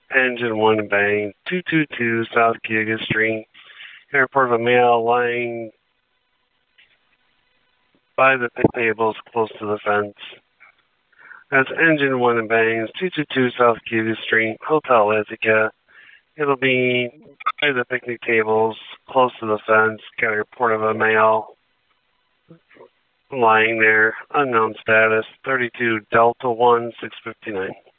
Engine 1 Bang, 222 South Cayuga Street. Airport of a male lying by the tables close to the fence. That's Engine 1 and Bangs, 222 South Cayuga Street, Hotel Ithaca. It'll be by the picnic tables close to the fence. Got a report of a male lying there, unknown status, 32 Delta 1 659.